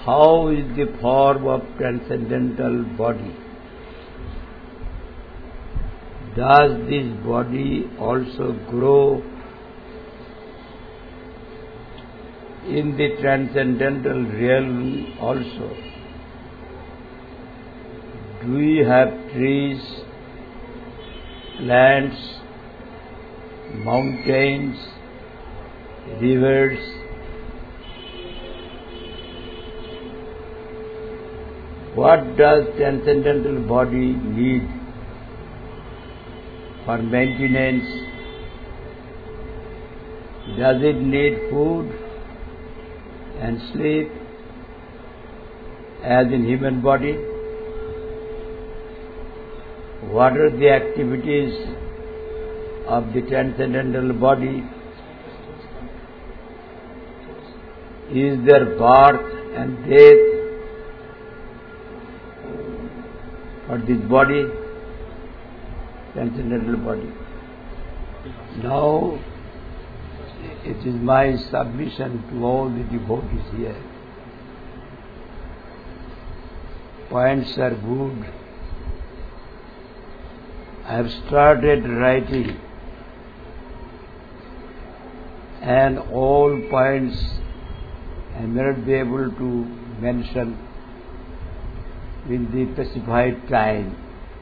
how is the form of transcendental body? Does this body also grow in the transcendental realm also? Do we have trees, plants, mountains, rivers? What does transcendental body need for maintenance? Does it need food and sleep as in human body? What are the activities of the transcendental body? Is there birth and death for this body, transcendental body? Now, it is my submission to all the devotees here. Points are good. I have started writing, and all points I may not be able to mention in the specified time.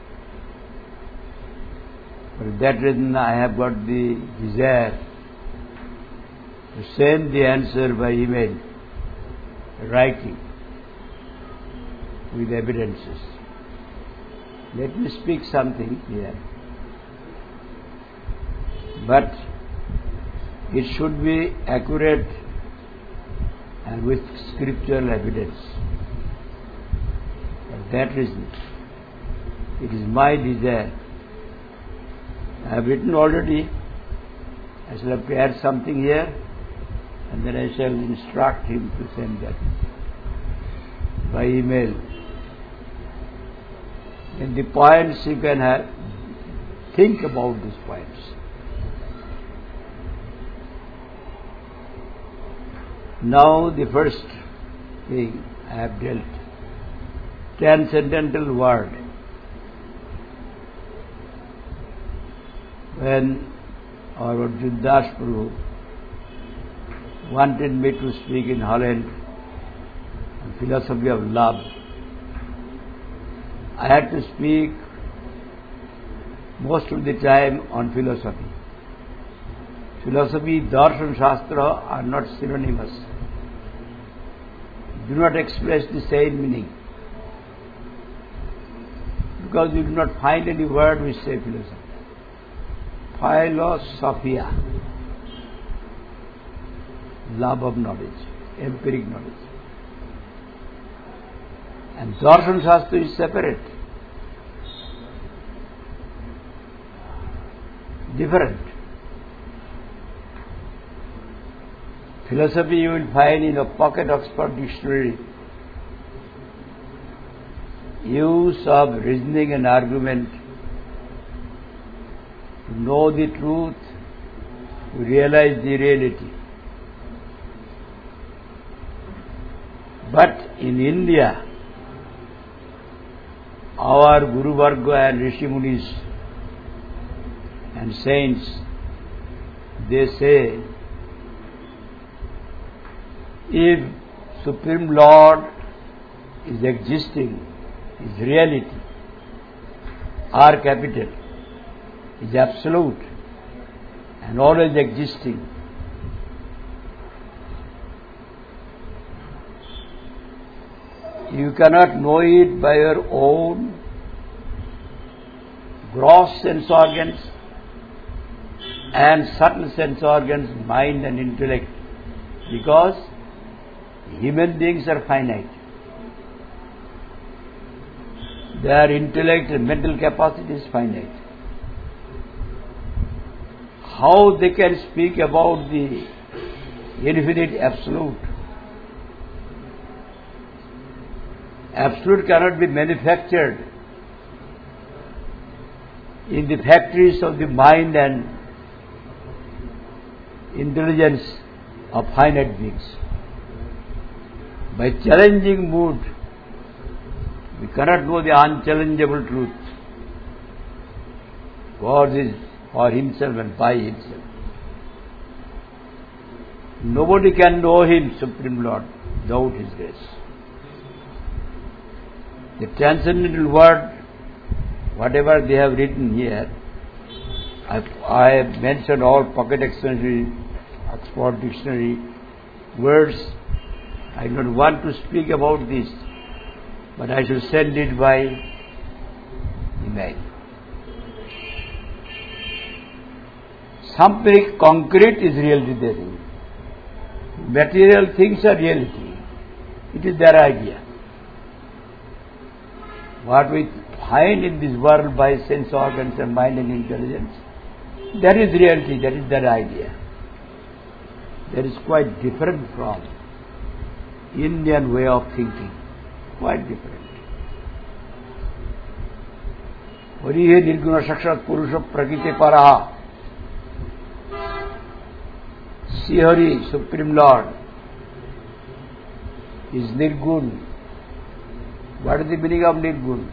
For that reason I have got the desire to send the answer by email, writing, with evidences. Let me speak something here. But it should be accurate and with scriptural evidence. For that reason, it is my desire. I have written already. I shall have to add something here, and then I shall instruct him to send that by email. And the points you can have, think about these points. Now the first thing I have dealt, transcendental word. When our Judas Prabhu wanted me to speak in Holland on philosophy of love, I had to speak most of the time on philosophy. Philosophy, Darshan Shastra are not synonymous. Do not express the same meaning. Because you do not find any word which say philosophy. Philosophia, love of knowledge, empiric knowledge. And Darshan Shastra is separate, different. Philosophy you will find in a pocket Oxford dictionary. Use of reasoning and argument to know the truth, to realize the reality. But in India, our Guru Varga and Rishi Munis and saints, they say, if Supreme Lord is existing, is reality, R capital, is absolute and always existing, you cannot know it by your own gross sense organs and subtle sense organs, mind and intellect, because human beings are finite. Their intellect and mental capacity is finite. How they can speak about the infinite absolute? Absolute cannot be manufactured in the factories of the mind and intelligence of finite beings. By challenging mood, we cannot know the unchallengeable truth. God is for himself and by himself. Nobody can know him, Supreme Lord, without his grace. The transcendental word, whatever they have written here, I have mentioned all Pocket Dictionary, Oxford Dictionary words. I do not want to speak about this, but I shall send it by email. Something concrete is reality there. Material things are reality. It is their idea. What we find in this world by sense organs and mind and intelligence, that is reality, that is their idea. That is quite different from Indian way of thinking. Quite different. Harihe Nirguna Sakshat Purusha Prakriti Paraha. See Hari, Supreme Lord, is Nirgun. What is the meaning of Nirgun?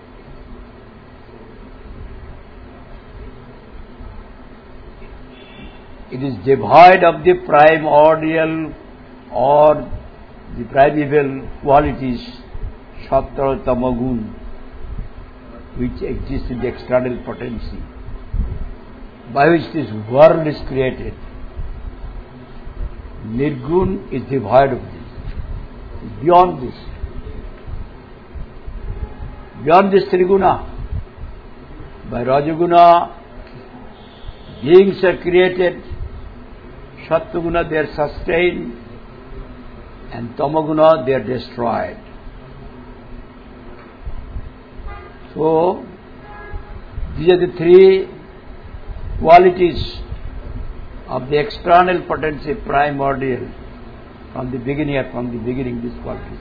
It is devoid of the primordial or the primeval qualities, Sattva Tamagun, which exist in the external potency, by which this world is created. Nirgun is devoid of this, beyond this. Beyond this Triguna, by Rajaguna, beings are created, Sattva-guna they are sustained, and Tamaguna they are destroyed. So, these are the three qualities of the external potency, primordial, from the beginning this quality.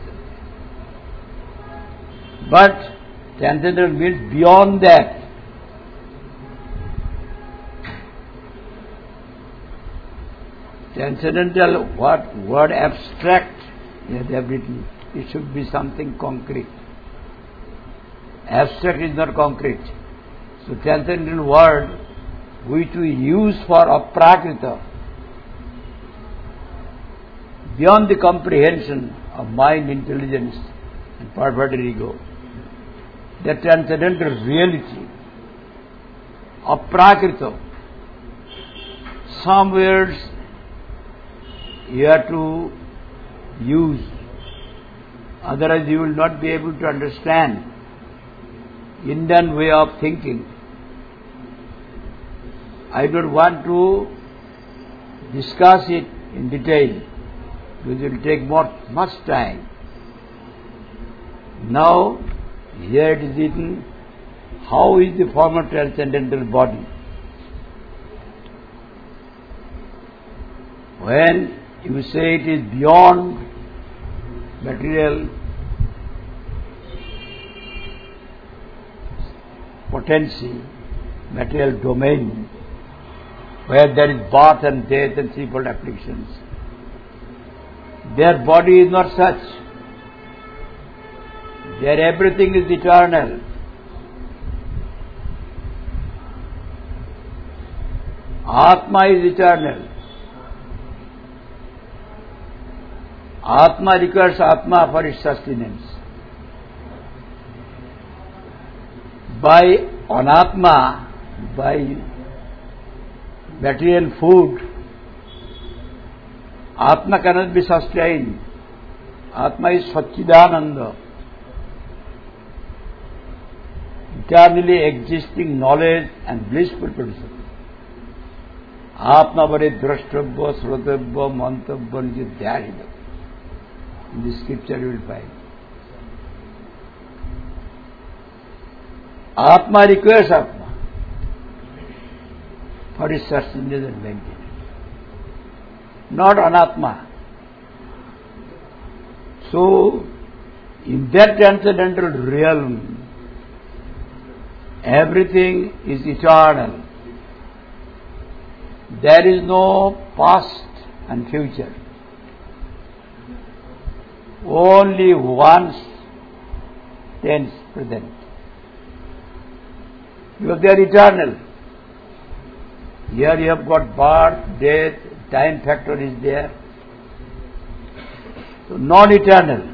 But transcendental means beyond that. Transcendental, what word abstract? They have written. It should be something concrete. Abstract is not concrete. So transcendental word which we use for aprakrita, beyond the comprehension of mind, intelligence and perverted ego. The transcendental reality, aprakrita. Some words you have to use, otherwise you will not be able to understand Indian way of thinking. I don't want to discuss it in detail because it will take much time. Now, here it is written, how is the form of transcendental body? When you say it is beyond material potency, material domain, where there is birth and death and threefold afflictions, their body is not such. Their everything is eternal. Atma is eternal. Atma requires Atma for its sustenance. By Anatma, by material food, Atma cannot be sustained. Atma is Satchidananda, eternally existing knowledge and blissful person. Atma bare drashtabha, srotabha, mantabha, is there. In the scripture you will find. Atma requires Atma for its sustenance and maintenance. Not Anatma. So, in that transcendental realm, everything is eternal. There is no past and future. only once tense present. Because they are eternal. Here you have got birth, death, time factor is there. So non-eternal.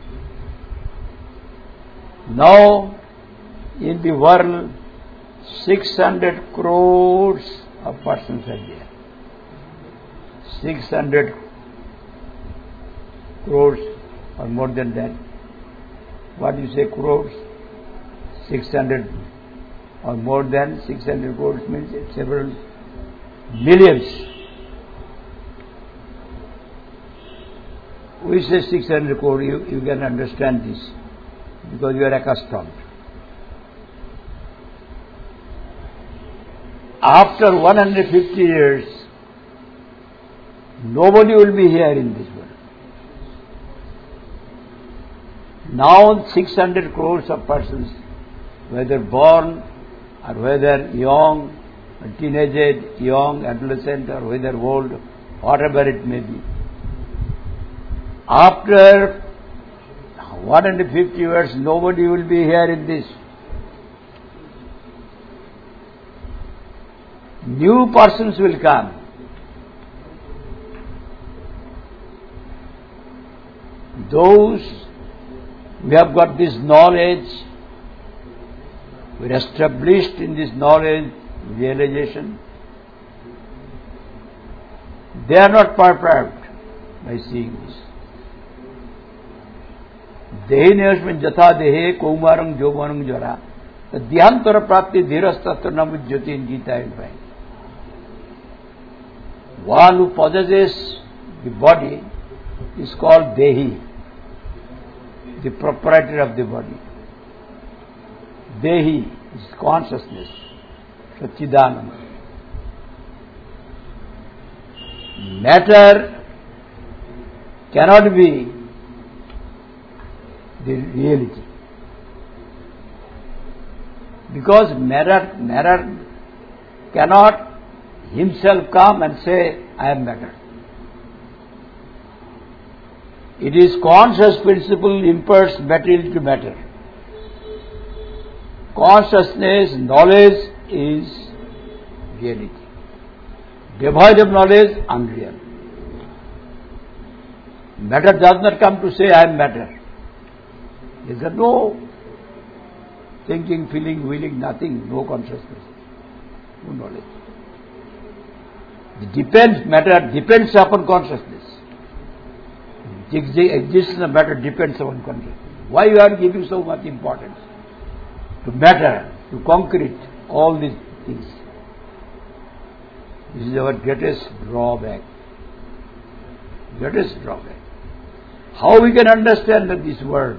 Now in the world 600 crores of persons are there. 600 crores or more than that. What do you say crores? 600 or more than 600 crores means several millions. We say 600 crores, you can understand this because you are accustomed. After 150 years, nobody will be here in this world. Now 600 crores of persons, whether born or whether young, teenager, young, adolescent or whether old, whatever it may be. After 150 years, nobody will be here in this. New persons will come. Those who have got this knowledge, we are established in this knowledge, realization, they are not perturbed by seeing this. Dehineshman jatha dehe kaumarang jobanang jara. The dhyantora prapti dhirastatra namujyati in Gita and find. One who possesses the body is called Dehi, the proprietor of the body. Dehi is consciousness, Satchidananda. Matter cannot be the reality. Because matter cannot himself come and say, I am matter. It is conscious principle imparts material to matter. Consciousness, knowledge is reality. Devoid of knowledge, unreal. Matter does not come to say, I am matter. There is no thinking, feeling, willing, nothing, no consciousness, no knowledge. Matter depends upon consciousness. The existence of matter depends upon consciousness. Why you are giving so much importance to matter, to concrete, all these things? This is our greatest drawback. Greatest drawback. How we can understand this word?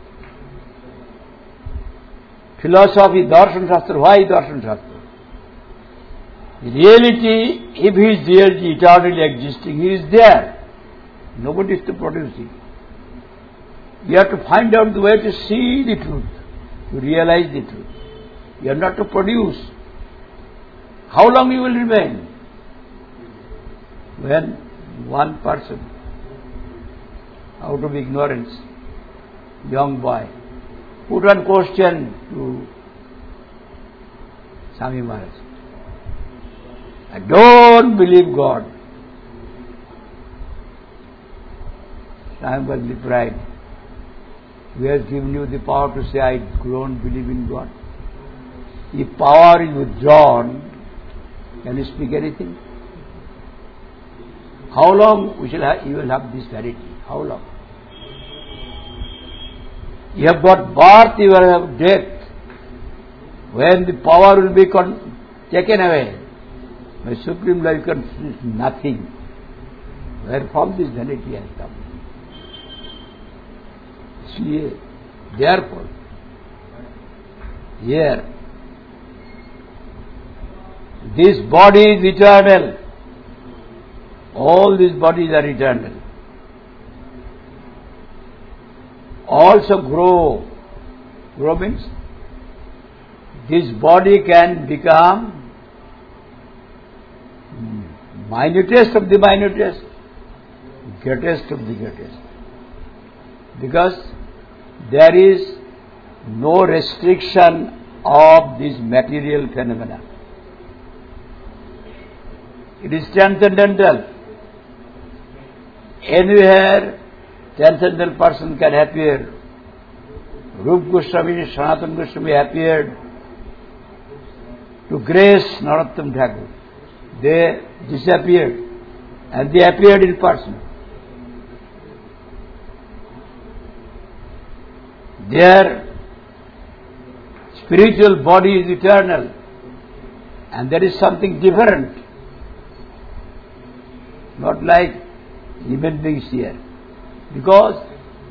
Philosophy, Darshan Shastra. Why Darshan Shastra? In reality, if he is really eternally existing, he is there. Nobody is to produce him. You have to find out the way to see the truth, to realize the truth. You are not to produce. How long you will remain? When one person, out of ignorance, young boy, put one question to Swami Maharaj. I don't believe God. Swami was replied, who has given you the power to say, I don't believe in God? If power is withdrawn, can you speak anything? How long you will have this vanity? How long? You have got birth, you will have death. When the power will be taken away, by Supreme Life consists nothing. Where from this vanity has come? Therefore, here, this body is eternal. All these bodies are eternal. Also grow. Grow means this body can become minutest of the minutest, greatest of the greatest. Because there is no restriction of this material phenomena. It is transcendental. Anywhere transcendental person can appear. Rupa Goswami, Sanatana Goswami appeared to grace Narottam Thakur. They disappeared and they appeared in person. Their spiritual body is eternal and there is something different, not like human beings here, because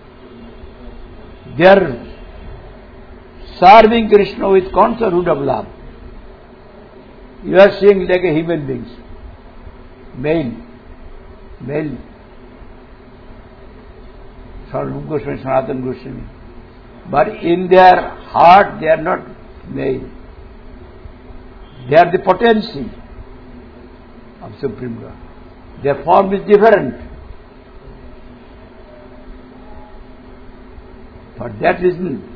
they are serving Krishna with concert of love. You are seeing like a human beings, male, Rupa Goswami, Sanatana Goswami. But in their heart they are not male. They are the potency of Supreme Lord. Their form is different. For that reason,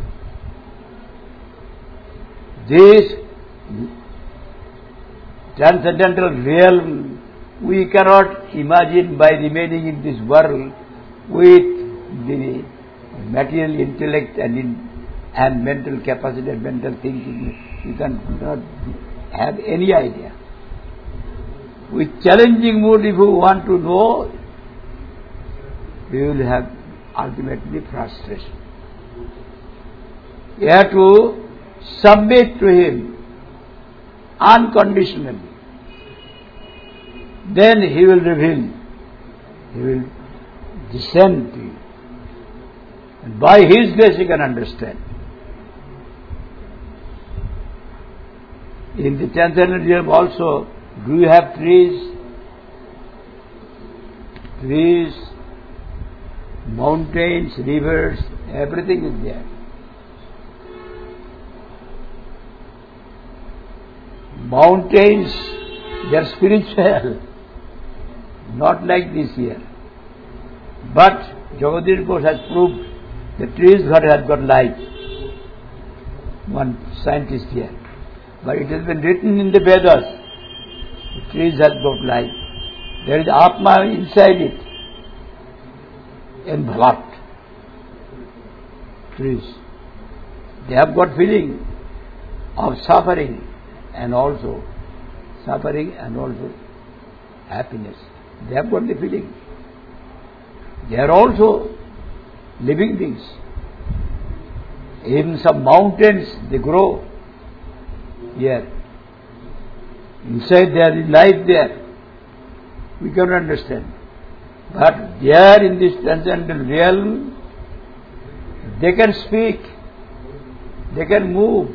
this transcendental realm we cannot imagine by remaining in this world with the material intellect and mental capacity and mental thinking. You cannot have any idea. With challenging mood, if you want to know, you will have ultimately frustration. You have to submit to Him unconditionally. Then He will reveal, He will descend to you. And by His grace you can understand. In the transcendental realm also, do you have trees? Trees, mountains, rivers, everything is there. Mountains, they are spiritual, not like this here. But Jagadish Ghosh has proved the trees has got life. One scientist here. But it has been written in the Vedas. The trees have got life. There is Atma inside it. Enveloped. Trees. They have got feeling of suffering and also happiness. They have got the feeling. They are also living things. In some mountains they grow here. Inside there is life there. We cannot understand. But there in this transcendental realm, they can speak, they can move.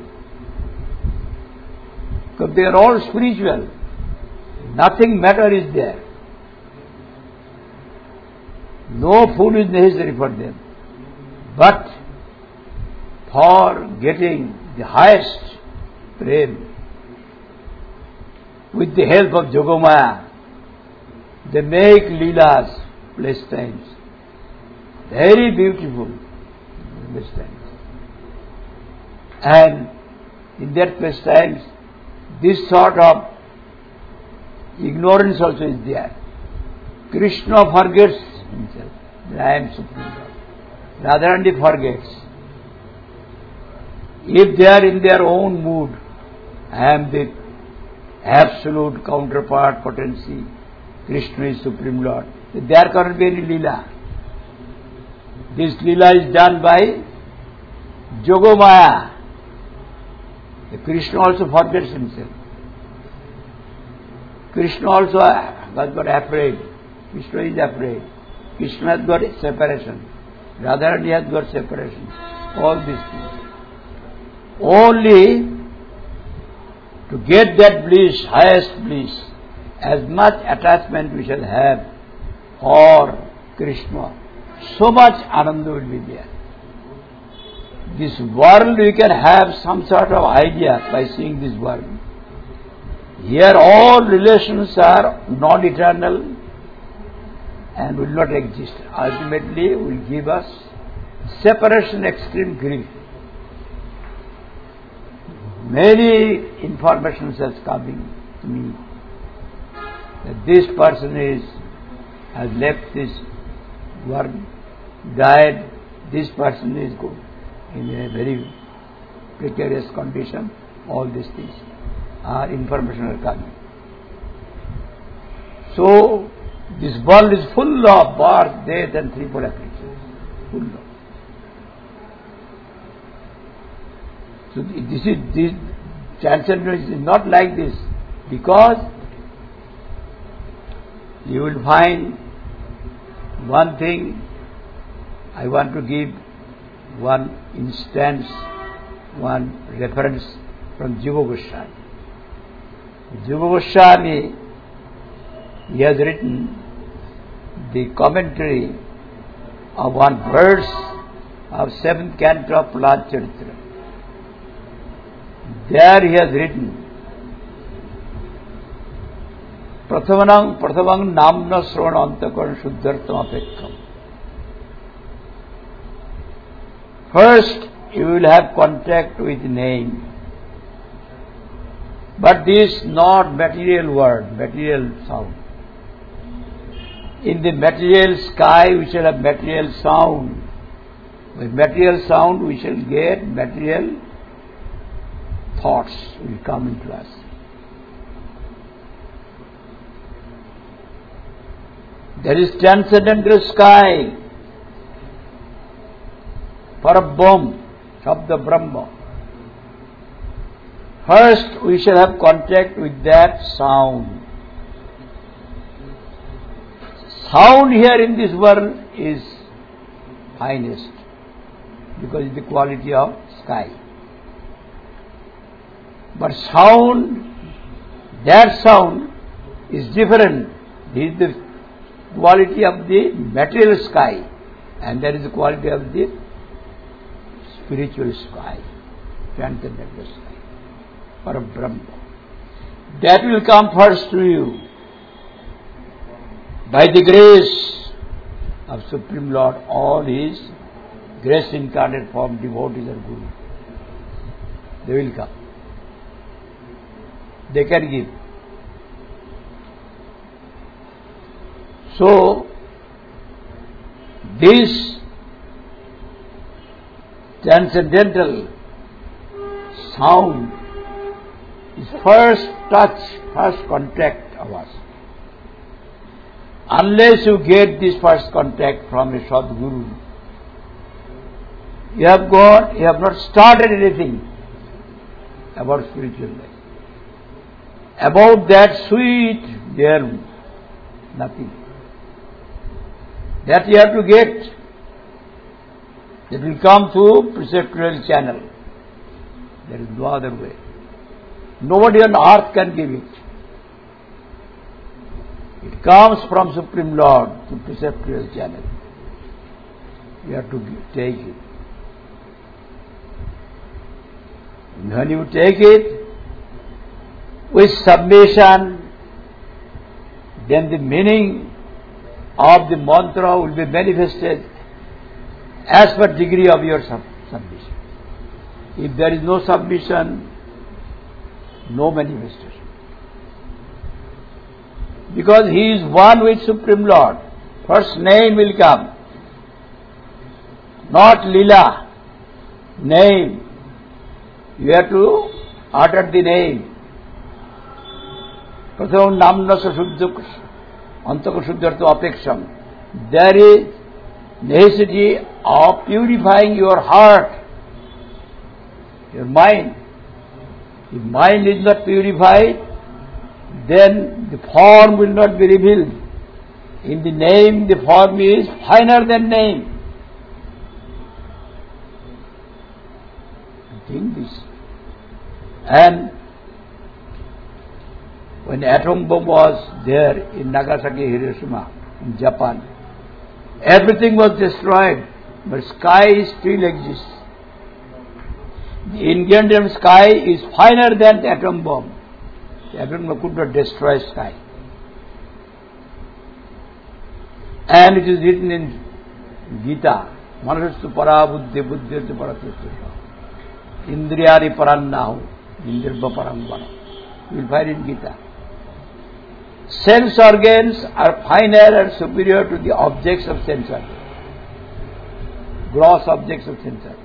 Because they are all spiritual. Nothing matter is there. No food is necessary for them. But for getting the highest prem, with the help of Yogamaya, they make leelas, pastimes, very beautiful pastimes. And in that pastimes, this sort of ignorance also is there. Krishna forgets himself that I am Supreme Lord. Radharani forgets. If they are in their own mood, I am the absolute counterpart potency, Krishna is Supreme Lord, there cannot be any Leela. This Leela is done by Yogamaya. Krishna also forgets himself. Krishna also has got afraid. Krishna is afraid. Krishna has got separation. Radharani has got separation. All these things. Only to get that bliss, highest bliss, as much attachment we shall have for Krishna, so much ananda will be there. This world we can have some sort of idea by seeing this world. Here all relations are non-eternal and will not exist. Ultimately will give us separation, extreme grief. Many informations are coming to me that this person has left this world, died, this person is good, in a very precarious condition. All these things are information are coming. So this world is full of birth, death and threefold afflictions. Full of. So this transcendence is not like this, because you will find one thing. I want to give one instance, one reference from Jiva Goswami. Jiva Goswami, he has written the commentary of one verse of 7th canto of Prahlad Charitra. There he has written, Prathamang namna sravana antakaran shuddhartam apekkham. First, you will have contact with name. But this not material word, material sound. In the material sky, we shall have material sound. With material sound, we shall get material thoughts will come into us. There is transcendental sky, Parabham, Shabda Brahma. First, we shall have contact with that sound. Sound here in this world is finest, because it's the quality of sky. But sound, that sound is different. This is the quality of the material sky, and that is the quality of the spiritual sky, transcendental sky, Parabrahma. That will come first to you by the grace of Supreme Lord, all His grace incarnate form devotees and Guru. They will come. They can give. So, this transcendental sound is first touch, first contact of us. Unless you get this first contact from a Sadguru, you have not started anything about spiritual life. About that sweet, there nothing. That you have to get. It will come through preceptorial channel. There is no other way. Nobody on earth can give it. It comes from Supreme Lord through preceptorial channel. You have to take it. And when you take it with submission, then the meaning of the mantra will be manifested as per degree of your submission. If there is no submission, no manifestation. Because he is one with Supreme Lord. First name will come. Not lila. Name. You have to utter the name. Pratham namna suddhuk antaka suddharto apeksham. There is necessity of purifying your heart, your mind. If mind is not purified, then the form will not be revealed. In the name, the form is finer than name. Think this. And when atom bomb was there in Nagasaki, Hiroshima, in Japan, everything was destroyed, but sky still exists. The Indian sky is finer than the atom bomb. The atom bomb could not destroy sky. And it is written in Gita, Manasastu para buddhi, buddhirtu paratustu. Indriyari parannahu, indirva parambara. You will find in Gita. Sense organs are finer and superior to the objects of sense organs. Gross objects of sense organs.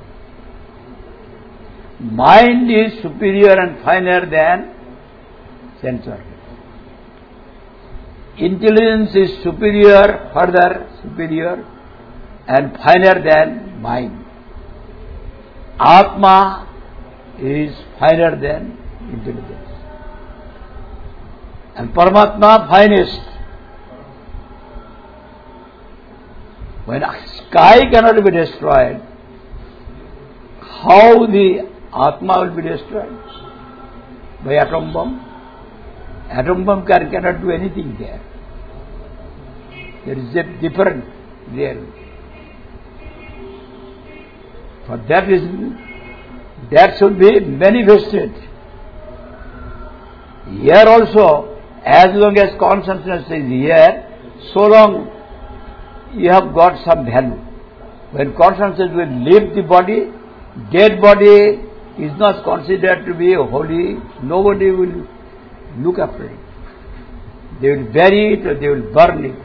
Mind is superior and finer than sense organs. Intelligence is superior, further superior and finer than mind. Atma is finer than intelligence. And Paramatma finest. When sky cannot be destroyed, how the Atma will be destroyed? By atom bomb? Atom bomb cannot do anything there. There is a different reality. For that reason, that should be manifested. Here also, as long as consciousness is here, so long you have got some value. When consciousness will leave the body, dead body is not considered to be holy. Nobody will look after it. They will bury it or they will burn it.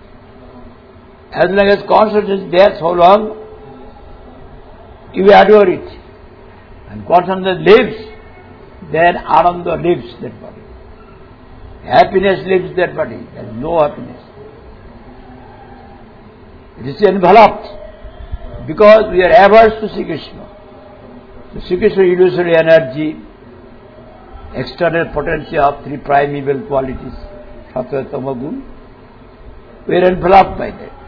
As long as consciousness is there, so long you adore it. And consciousness lives, then Ananda lives that body. Happiness lives that body. There is no happiness. It is enveloped because we are averse to Sri Krishna. So Sri Krishna illusory energy, external potency of three primeval qualities, Sattva, Tama, Gun, we are enveloped by that.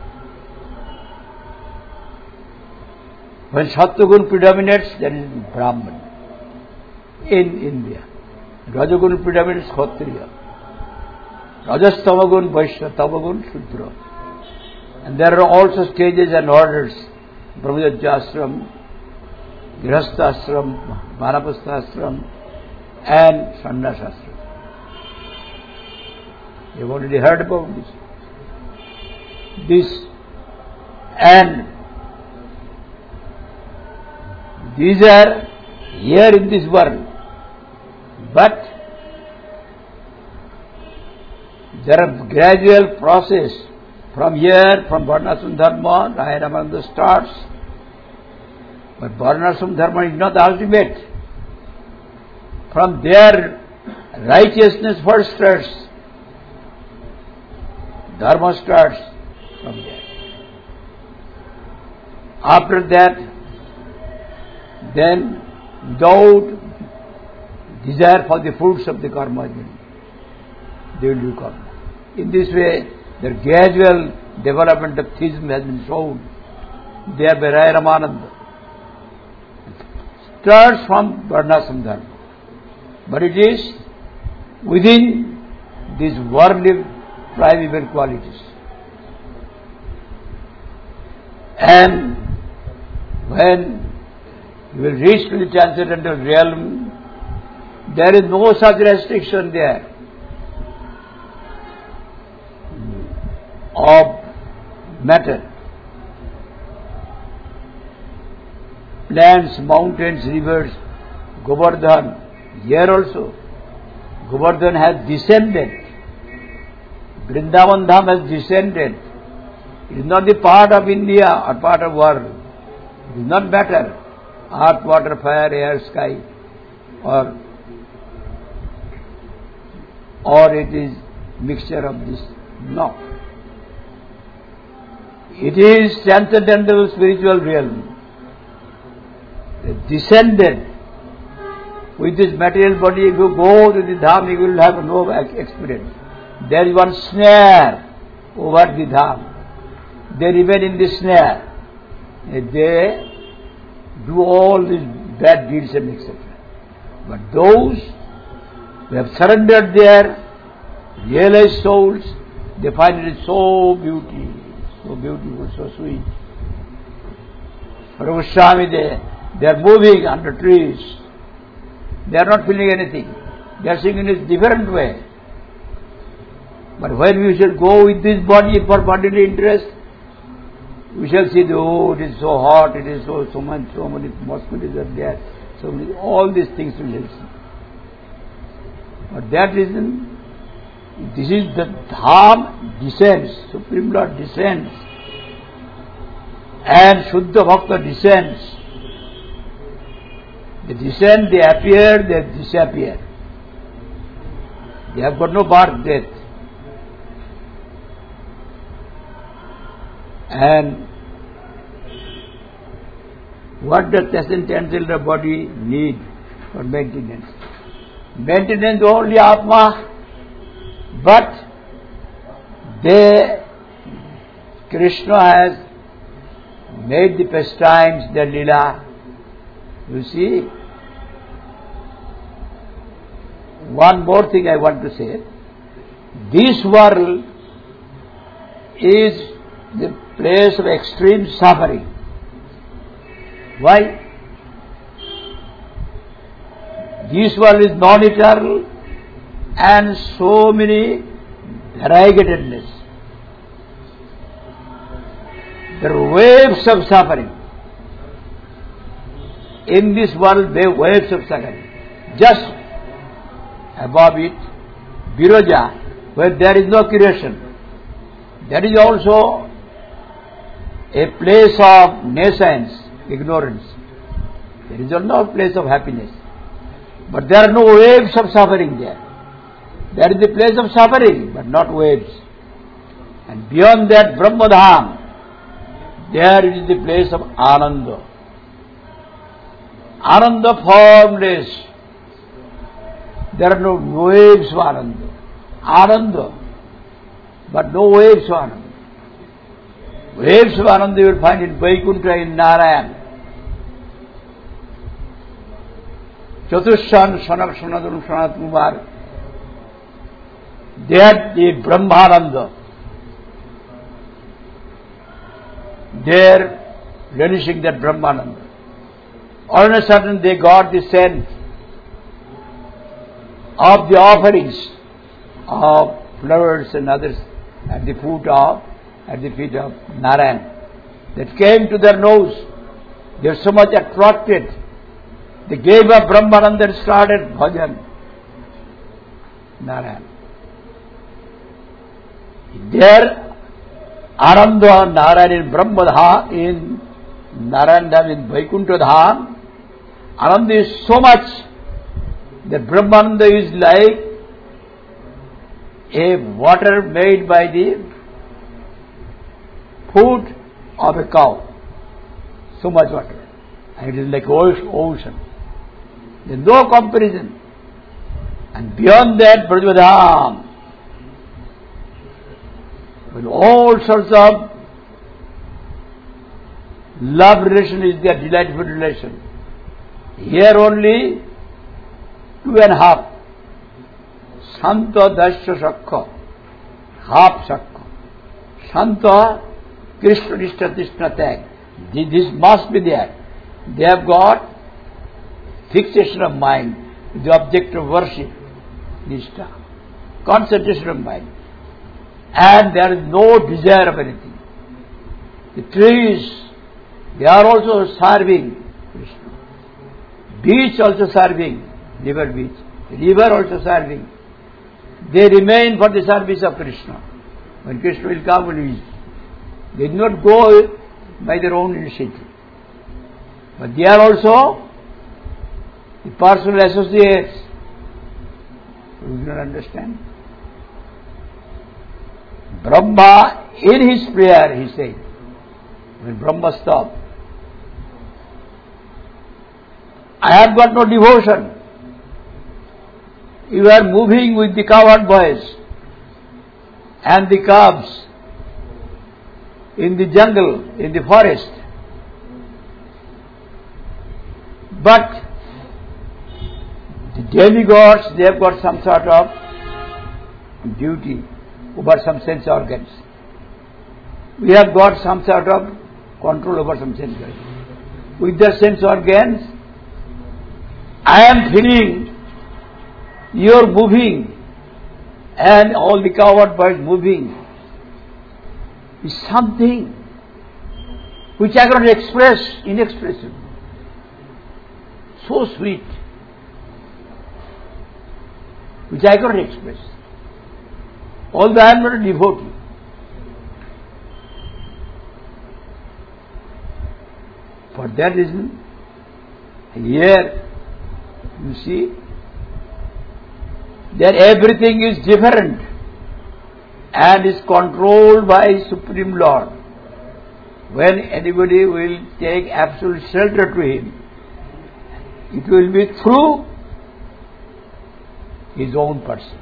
When Sattva-gun predominates, there is Brahman in India. Rajagun predominates, Kshatriya. Rajas, Tamagun, Vaishya, Tamagun, Shudra. And there are also stages and orders. Brahmacharya ashram, Grihastha ashram, Vanapastha ashram, and Sannyas ashram. You have already heard about this. And these are here in this world. But there are gradual process. From here, from Varnashram Dharma, Ramananda starts. But Varnashram Dharma is not the ultimate. From there, righteousness first starts. Dharma starts from there. After that, then without desire for the fruits of the karma, they will do karma. In this way, the gradual development of theism has been shown there by Rai Ramananda. Starts from Varnashram Dharma. But it is within these worldly primeval qualities. And when you will reach to the transcendental realm, there is no such restriction there of matter. Plants, mountains, rivers, Govardhan, here also, Govardhan has descended. Vrindavan Dham has descended. It is not the part of India or part of world. It is not matter. Earth, water, fire, air, sky, or it is mixture of this. No. It is transcendental spiritual realm. Descended with this material body. If you go to the Dham, you will have no experience. There is one snare over the Dham. They remain in the snare. They do all these bad deeds and etc. But those who have surrendered their realized souls, they find it so beautiful, so sweet. For Goswami, they are moving under trees. They are not feeling anything. They are seeing in a different way. But when we shall go with this body for bodily interest, We shall see, oh, it is so hot, it is so many mosquitoes are there, so many, all these things we shall see. But that reason, this is the Dham descends, Supreme Lord descends, and Shuddha Bhakta descends. They descend, they appear, they disappear. They have got no birth, death. And what does transcendental body need for maintenance? Maintenance only Atma, but Krishna has made the pastimes, the lila. You see, one more thing I want to say. This world is the place of extreme suffering. Why? This world is non-eternal and so many variegatedness. There are waves of suffering. In this world, there are waves of suffering. Just above it, Viraja, where there is no creation. That is also a place of nescience, ignorance. There is no place of happiness. But there are no waves of suffering there. There is a place of suffering, but not waves. And beyond that, Brahmadham, there is the place of Ananda. Ananda formless. There are no waves of Ananda. Ananda, but no waves of Ananda. Waves of Ananda you will find in Vaikuntha, in Narayan. Chatushan, Sanak, Sanatana, Sanat Kumar. They are the Brahmananda. They are relishing that Brahmananda. All of a sudden they got the scent of the offerings of flowers and others at the feet of Narayan. That came to their nose. They were so much attracted. They gave up Brahmananda and started bhajan. Narayan. There, Ananda, Narayan in Brahmadham, in Narayan Dham, in Vaikuntha Dham, Ananda is so much that Brahmananda is like a water made by the food of a cow. So much water. And it is like ocean. There is no comparison. And beyond that, Brahmadham, with all sorts of love relation is there, delightful relation. Here only 2.5. Santa Dasya Sakha. Half Sakha. Santa Krishna Nishta Tishna Tag. This must be there. They have got fixation of mind, the object of worship, Nishta. Concentration of mind. And there is no desire of anything. The trees, they are also serving Krishna. Beach also serving, river beach. River also serving. They remain for the service of Krishna. When Krishna will come, they do not go by their own initiative. But they are also the personal associates. You do not understand? Brahma, in his prayer, he said, when Brahma stopped, I have got no devotion. You are moving with the cowherd boys and the calves in the jungle, in the forest. But the demigods, they have got some sort of duty over some sense organs. We have got some sort of control over some sense organs. With the sense organs, I am feeling you are moving and all the cowherd boys moving is something which I cannot express, inexpressible. So sweet, which I cannot express. Although I am not a devotee. For that reason, here, you see, that everything is different and is controlled by Supreme Lord. When anybody will take absolute shelter to him, it will be through his own person.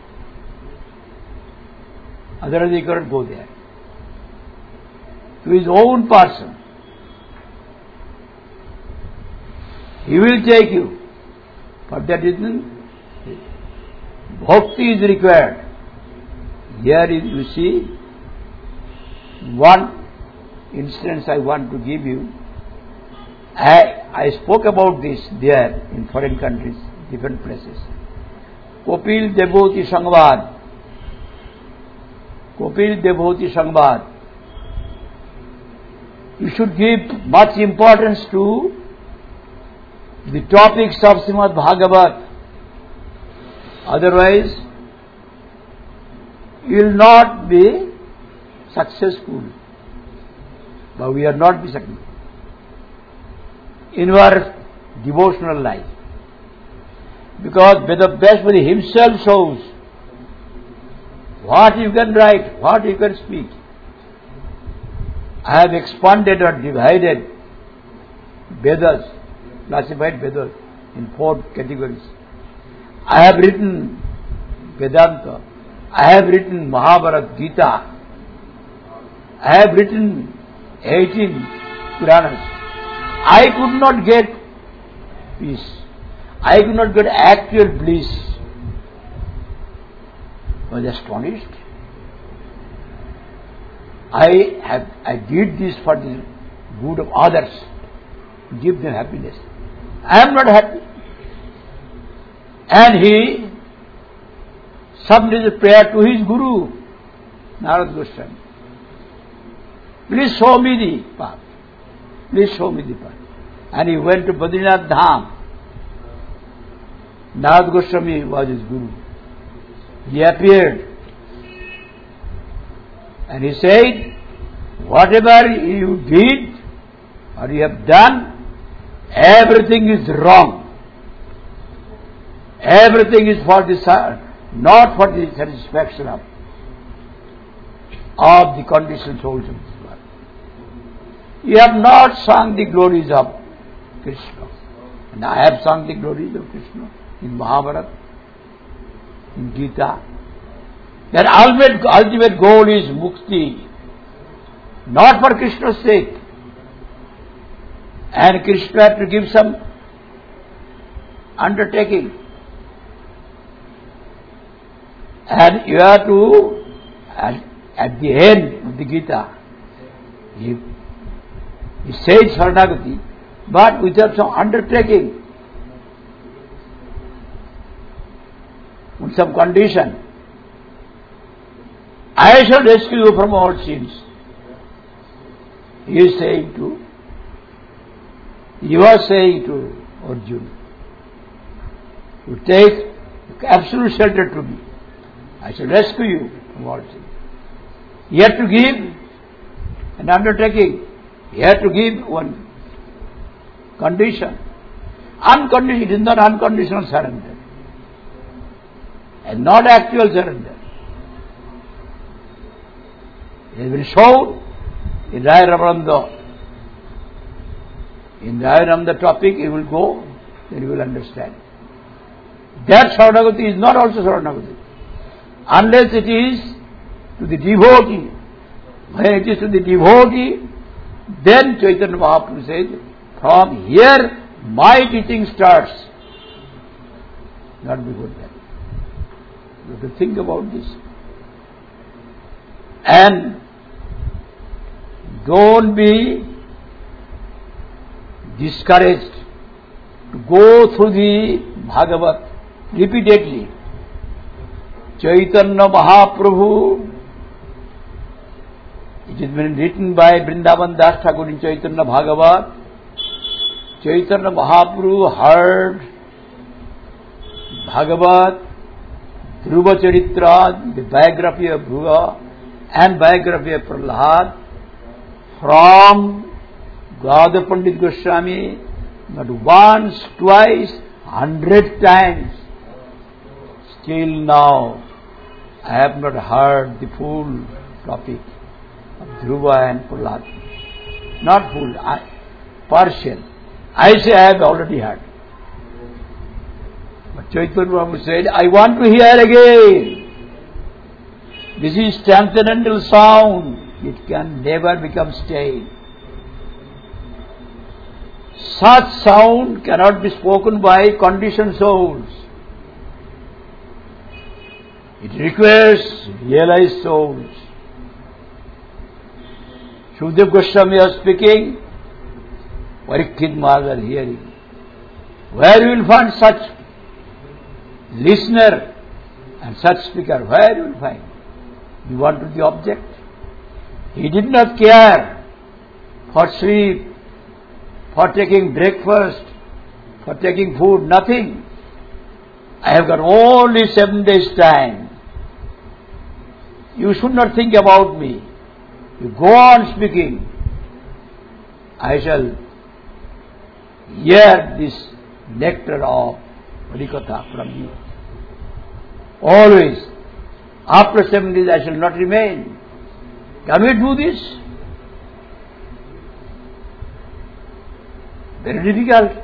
Otherwise he cannot go there. To his own person. He will take you. For that reason, bhakti is required. Here is, you see, one instance I want to give you. I spoke about this there in foreign countries, different places. Kopil Devotee Sangvad. Kopil Devotee Sangvad. You should give much importance to the topics of Srimad Bhagavat. Otherwise, you will not be successful. But we are not be successful in our devotional life. Because Vedabhyasapati himself shows what you can write, what you can speak. I have expanded or divided Vedas, classified Vedas in 4 categories. I have written Vedanta. I have written Mahabharata, Gita. I have written 18 Puranas. I could not get peace. I could not get actual bliss. I was astonished. I did this for the good of others, to give them happiness. I am not happy. And he submitted a prayer to his Guru, Narad Goswami. Please show me the path. Please show me the path. And he went to Badrinath Dham. Narad Goswami was his Guru. He appeared and he said, whatever you did or you have done, everything is wrong. Everything is for the not for the satisfaction of the conditioned souls of this world. You have not sung the glories of Krishna. And I have sung the glories of Krishna in Mahabharata, in Gita. That ultimate goal is mukti, not for Krishna's sake. And Krishna had to give some undertaking. And you have to, at the end of the Gita, he says Saranagati, but without some undertaking, with some condition. I shall rescue you from all sins. He was saying to Arjuna, you take absolute shelter to me. I shall rescue you from all sins. He had to give an undertaking. He had to give one condition. Unconditional, it is not unconditional surrender. And not actual surrender. It has been shown in Raya Ramananda. In Raya Ramananda topic, you will go, then you will understand. That Saranagati is not also Saranagati. Unless it is to the devotee. When it is to the devotee, then Chaitanya Mahaprabhu says, from here my teaching starts. Not before that. You have to think about this. And don't be discouraged to go through the Bhagavat repeatedly. Chaitanya Mahaprabhu It has been written by Vrindavan Das Thakur in Chaitanya Bhagavat. Chaitanya Mahaprabhu heard Bhagavat, Dhruva Charitra, the biography of Dhruva and biography of Prahlad from Gadadhar Pandit Goswami, not once, twice, 100 times. Still now, I have not heard the full topic of Dhruva and Prahlad. Not full, partial. I say I have already heard. But Chaitanya Prabhu said, I want to hear again. This is transcendental sound. It can never become stale. Such sound cannot be spoken by conditioned souls. It requires realized souls. Shukdev Goswami was speaking, Parikshit Maharaj hearing. Where you will find such listener and such speaker? Where you will find? You want to the object? He did not care for sleep, for taking breakfast, for taking food, nothing. I have got only 7 days time. You should not think about me. You go on speaking. I shall hear this nectar of Harikatha from you. Always. After 7 days I shall not remain. Can we do this? Very difficult.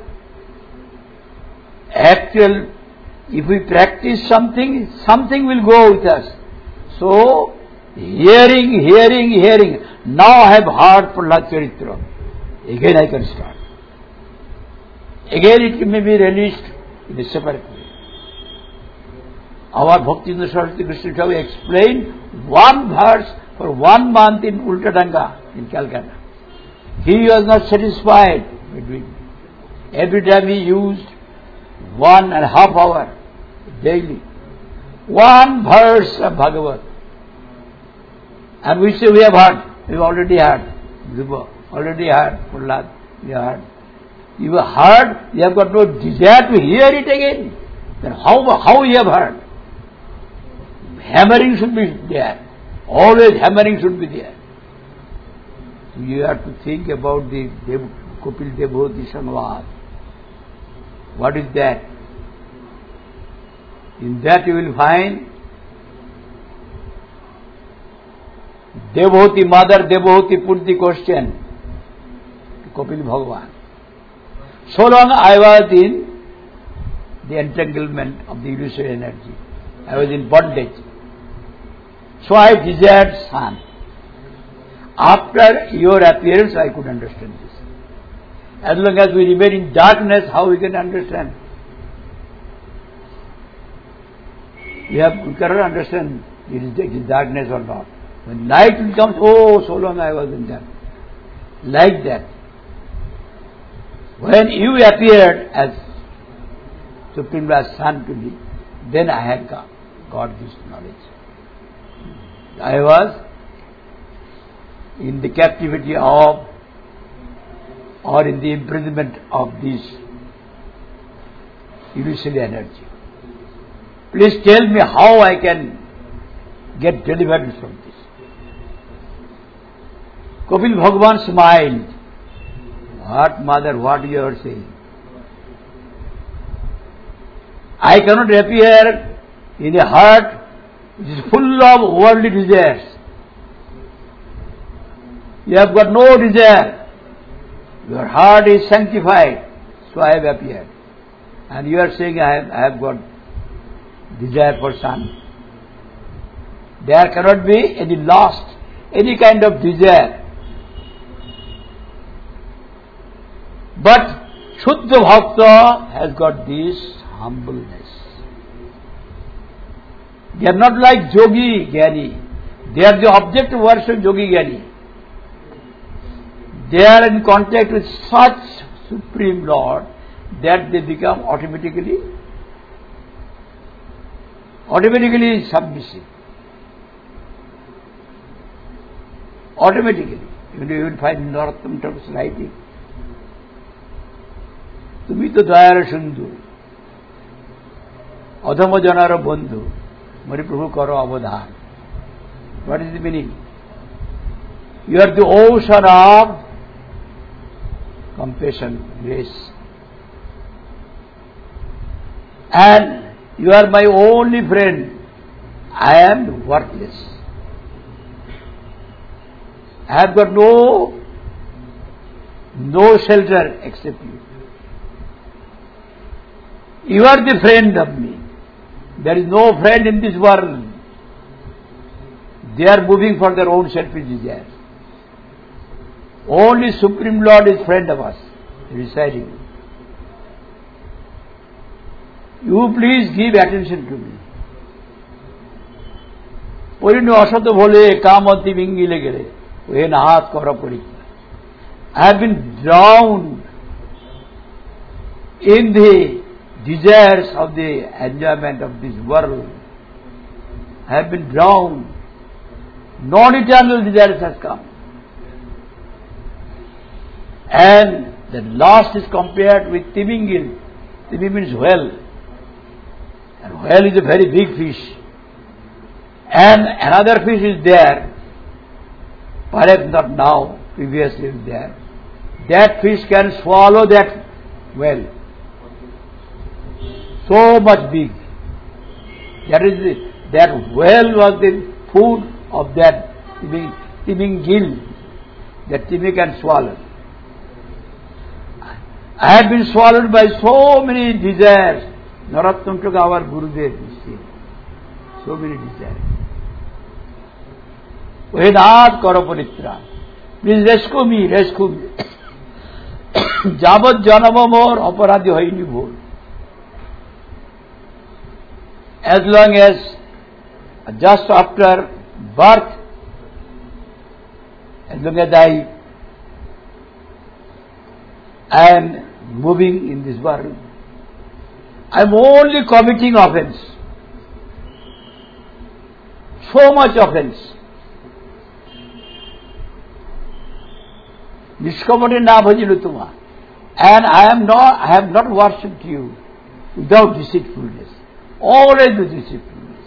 Actual, if we practice something, something will go with us. So, hearing. Now I have heard Prahlad Charitra. Again I can start. Again it may be released in a separate way. Our Bhaktivinoda Saraswati Krishna Thakur explained one verse for 1 month in Ultadanga in Calcutta. He was not satisfied between. Every time he used 1.5 hours daily. One verse of Bhagavat. And we say we have heard. We have already heard. Already heard. Prahlad. We have heard. You have heard, you have got no desire to hear it again. Then how you have heard? Hammering should be there. Always hammering should be there. So you have to think about the Kopil Devotee Samvad. What is that? In that you will find Devotee mother, Devotee put the question to Kopil Bhagavan. So long I was in the entanglement of the illusory energy. I was in bondage. So I desired son. After your appearance I could understand this. As long as we remain in darkness, how we can understand? We cannot understand it is darkness or not. When night will come, oh, so long I was in that. Like that. When you appeared as Supreme Lord's son to me, then I had got this knowledge. I was in the captivity of, or in the imprisonment of this illusory energy. Please tell me how I can get deliverance from this. Kopil Bhagavan smiled. What, mother, what you are saying? I cannot appear in a heart which is full of worldly desires. You have got no desire. Your heart is sanctified. So I have appeared. And you are saying I have got desire for son. There cannot be any lost, any kind of desire. But Shuddha Bhakta has got this humbleness. They are not like Yogi Gyani. They are the object of worship Yogi Gyani. They are in contact with such Supreme Lord that they become automatically submissive. Automatically. You will find Narottam Thakur's writing. তুমি তো দয়ার সিন্ধু অধম জনার বন্ধু মরি প্রভু করো অবদান. What is the meaning? You are the ocean of compassion, grace. And you are my only friend. I am worthless. I have got no shelter except you. You are the friend of me. There is no friend in this world. They are moving for their own selfish desires. Only Supreme Lord is friend of us, residing. You please give attention to me. পরিণু অসত বলে কামতি বিঙ্গিলে গেলে ওহে নাহাত কর পরীক্ষা. I have been drowned in the desires of the enjoyment of this world. I have been drowned. Non-eternal desires has come. And the last is compared with Timingil. Timi means whale. And whale is a very big fish. And another fish is there. Perhaps not now, previously is there. That fish can swallow that whale. So much big. That whale was the food of that Timingil. That Timi can swallow. I have been swallowed by so many desires. Narottam Thakur, our Gurudev, you see. So many desires. Vedat karo paritra. Please rescue me, rescue me. Jabat janama mor aparadhi hoini bhol. As long as just after birth, as long as I am moving in this world, I am only committing offense. So much offense. Nishkamati na bhajilu tuma. And I have not worshipped you without deceitfulness. Always with deceitfulness.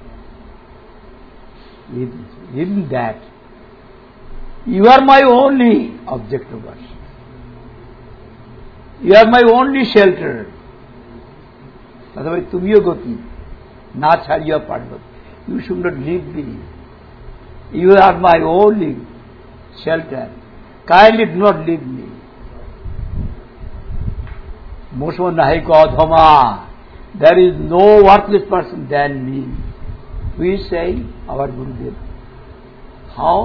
In that, you are my only object of worship. You are my only shelter. Otherwise, tumiyo goti, na chhariya padvat. You should not leave me. You are my only shelter. Kindly do not leave me. Mosho nahi ko adhama. There is no worthless person than me. We say, our Gurudev. How?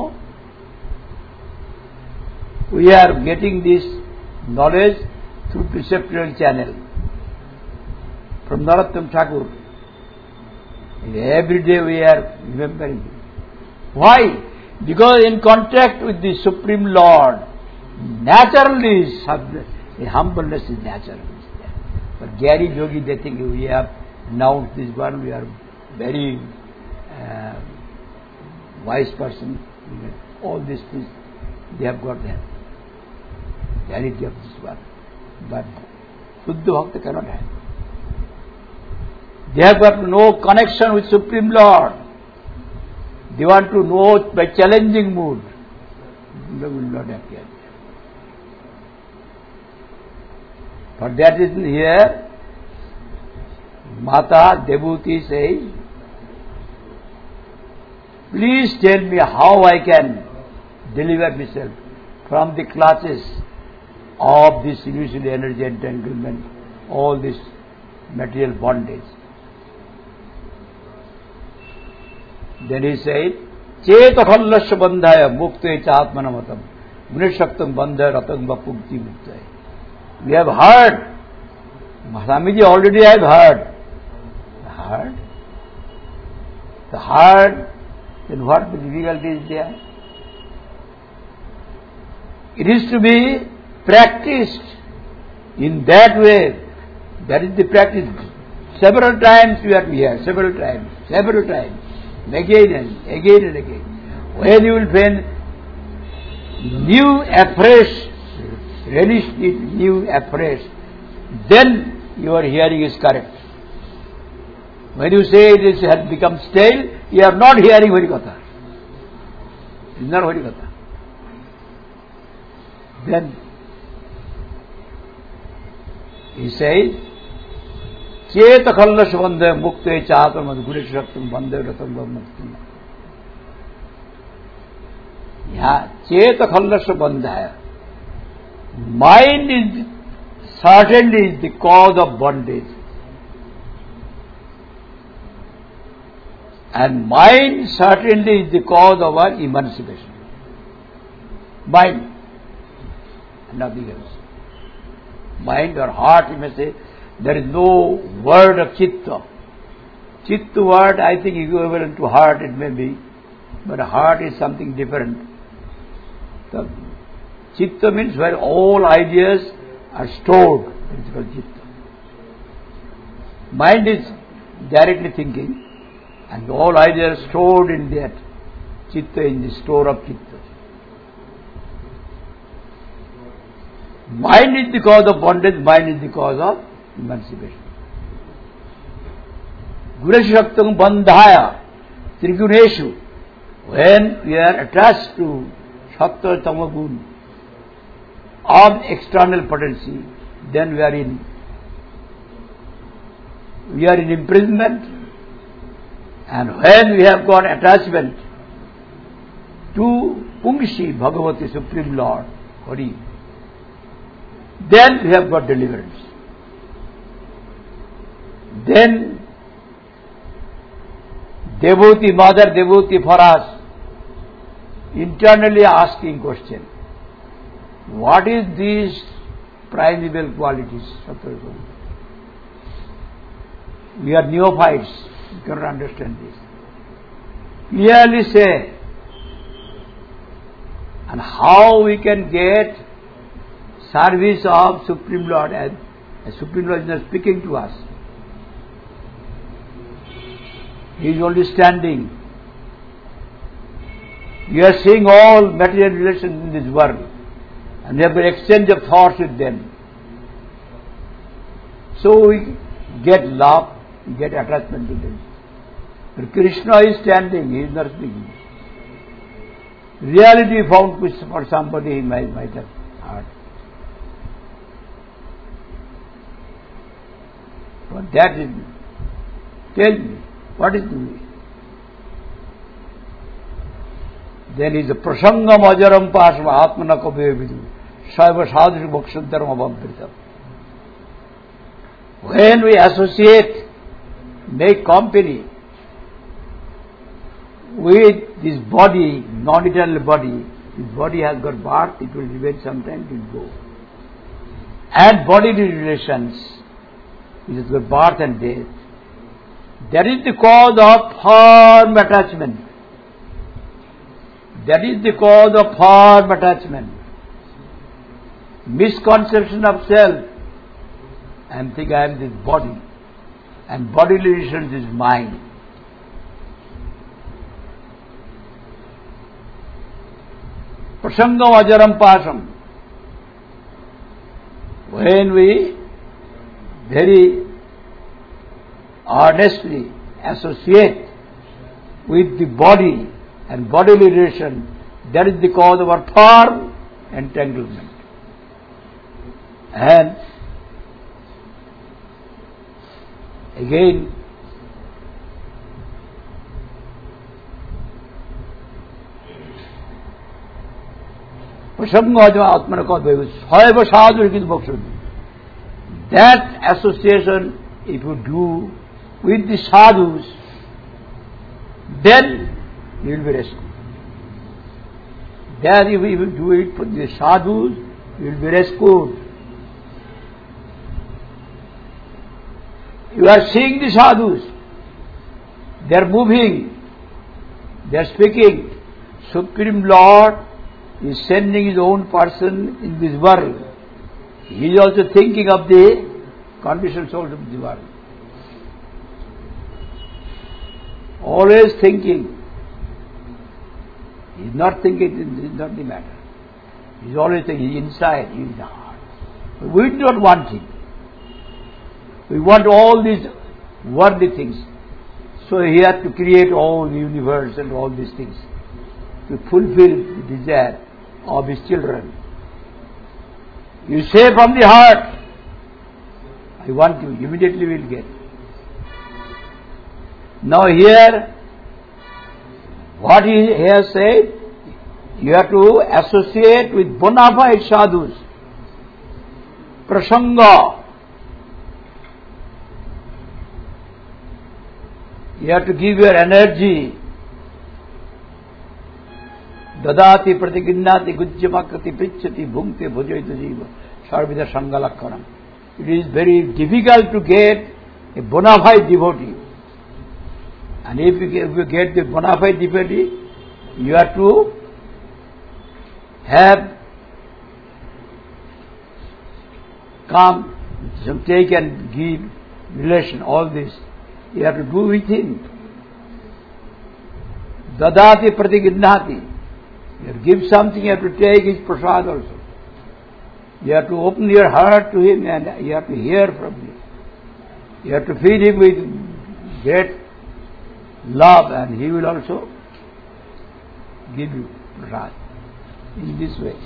We are getting this knowledge through preceptorial channel from Narottam Thakur. Every day we are remembering him. Why? Because in contact with the Supreme Lord, naturally the humbleness is natural. But Gary Yogi, they think we have announced this one, we are very wise person. All these things, they have got that reality of this one. But Shuddha Bhakta cannot have. They have got no connection with Supreme Lord. They want to know by challenging mood. They will not appear. For that reason here, Mata Devuti says, please tell me how I can deliver myself from the clutches of this illusory energy entanglement, all this material bondage. Then he said, Cheta khallasya bandhaya mukte chatmanamatam munishaktam bandhaya ratam vapukti muktaya. We have heard. Swamiji, already I have heard. Heard? The heard, then what the difficulty is there? It is to be practiced in that way. That is the practice. Several times we are here, several times. Again and again. When you will find new afresh, relish it new afresh, then your hearing is correct. When you say it has become stale, you are not hearing Harikatha. It is not Harikatha. Then he says, Cheta Khallash Bandha Mukte Chatam Madhurish Raktam Bandha Ratam Mukti. Yeah, Cheta Khallash Bandha. Mind is certainly the cause of bondage. And mind certainly is the cause of our emancipation. Mind. And nothing else. Mind or heart, you may say, there is no word of chitta. Chitta word, I think equivalent to heart it may be, but heart is something different. So, chitta means where all ideas are stored. It's called chitta. Mind is directly thinking, and all ideas are stored in that chitta, in the store of chitta. Mind is the cause of bondage, mind is the cause of emancipation. Gurashaktam bandhaya triguneshu. When we are attached to Shakta Tamagun of external potency, then we are in imprisonment. And when we have got attachment to Pungshi, Bhagavati, Supreme Lord, Hari, then we have got deliverance. Then Devoti, Mother Devoti for us, internally asking question, what is these primeval qualities? We are neophytes, we cannot understand this. Clearly say, and how we can get service of Supreme Lord, as Supreme Lord is not speaking to us. He is only standing. We are seeing all material relations in this world, and we have an exchange of thoughts with them. So we get love, we get attachment to them. But Krishna is standing, he is not speaking. Reality found for somebody he might have heard. But that is, tell me, what is the way? Then is the prasangam ajaram pasma atmana kabe vidu saiva sadhri bhakshantaram abhampritam. When we associate, make company with this body, non-eternal body, this body has got birth, it will remain sometime, it will go. And bodily relations, it has got birth and death. That is the cause of firm attachment. That is the cause of firm attachment. Misconception of self. I am thinking I am this body. And bodily relations is mine. Prasangam ajaram pasam. When we very earnestly associate with the body and bodily relation, that is the cause of our firm entanglement. And again, that association, if you do with the sadhus, then you will be rescued. There, if you do it for the sadhus, you will be rescued. You are seeing the sadhus, they are moving, they are speaking. Supreme Lord is sending His own person in this world. He is also thinking of the conditioned souls of the world. Always thinking. He is not thinking, it is not the matter. He is always saying, he is inside, he is in the heart. But we do not want him. We want all these worldly things. So he has to create all the universe and all these things to fulfill the desire of his children. You say from the heart, I want you, immediately will get. Now here, what he has said, you have to associate with bona fide sadhus. Prasanga. You have to give your energy. Dadati pratiginnati gujyamakati prichati bhungte bhujayita jiva sarvida sangalakkanam. It is very difficult to get a bona fide devotee. And if you get the bona fide devotee, you have to have come, take and give relation, all this. You have to do with him. Dadati pratiginnati. You have to give something, you have to take his prasad also. You have to open your heart to him and you have to hear from him. You have to feed him with great love and he will also give you prasad. In this way.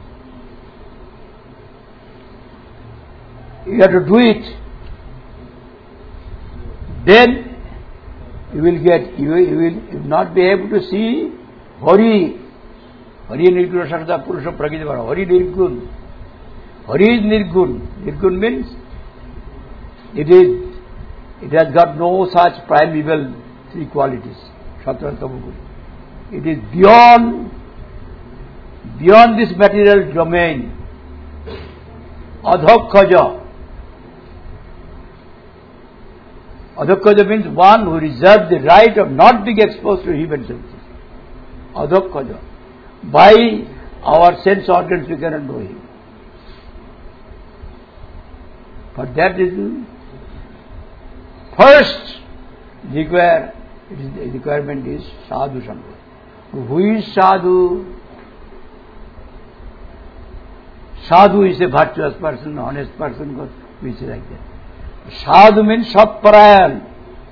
You have to do it. Then you will get, you will not be able to see Hari. Hari Nirguna Sarda Purusha Pragidavara. Hari Nirgun. Hari is Nirgun. Nirgun means it has got no such primeval three qualities. Sattva, Tamogun. It is beyond this material domain. Adhokkaja. Adhokkaja means one who reserves the right of not being exposed to human senses. Adhokkaja. By our sense organs we cannot know him. For that reason, first requirement is sadhu sangha. Who is sadhu? Sadhu is a virtuous person, honest person, which is like that. Sadhu means Satparayan.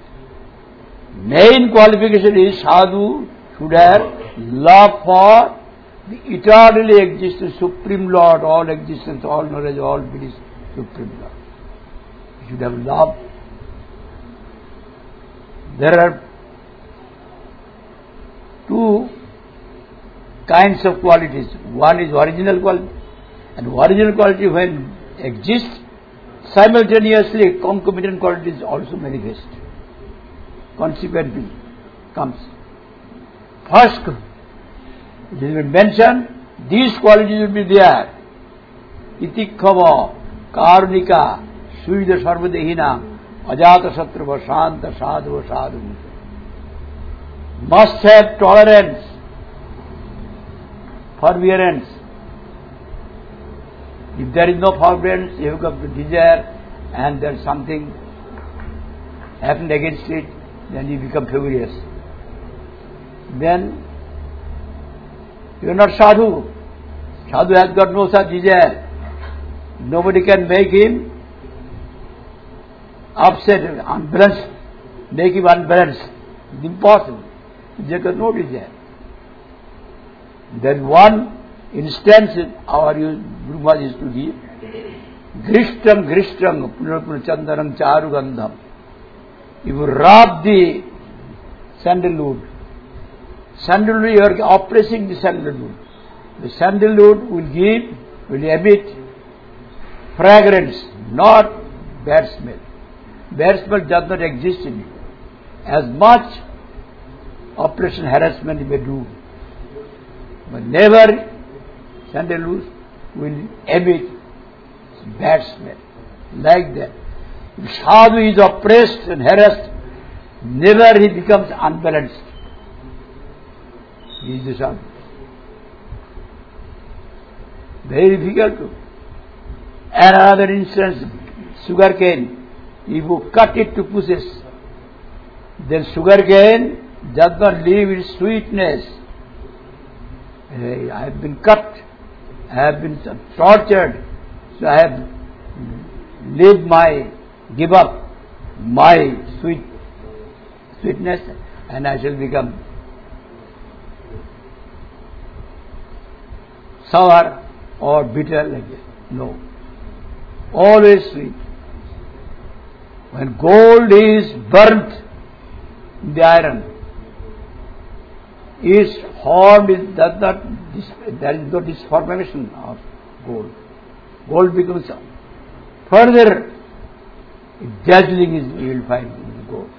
Main qualification is sadhu should have love for the eternally existing Supreme Lord, all existence, all knowledge, all bliss, Supreme Lord. You should have love. There are two kinds of qualities. One is original quality, and original quality when exists, simultaneously concomitant qualities also manifest. Consequently comes. First, it has been mentioned, these qualities will be there. Itikkama, Karunika, Suida Sarvadehina, Ajata Satrava, Shanta, Sadhava, Sadhu. Must have tolerance, forbearance. If there is no forbearance, you have got the desire and there is something happened against it, then you become furious. Then you are not sadhu. Sadhu has got no such desire. Nobody can make him upset, unbalanced, make him unbalanced. It's impossible. He has got no desire. Then one instance our Guru Maharaj used to give, Grishtam, Punarpuna Chandanam Charugandham. You will rub the sandalwood. Sandalwood, you are oppressing the sandalwood. The sandalwood will emit fragrance, not bad smell. Bad smell does not exist in it. As much oppression, harassment you may do, but never sandalwood will emit bad smell. Like that. If sadhu is oppressed and harassed, never he becomes unbalanced. He is the sadhu. Very difficult to. And another instance, sugar cane. If you cut it to pieces, then sugar cane does not leave its sweetness. I have been cut I have been tortured, so I have give up my sweetness, and I shall become sour or bitter like this. No. Always sweet. When gold is burnt in the iron, its form there is no disformation of gold. Gold becomes further dazzling you will find in gold.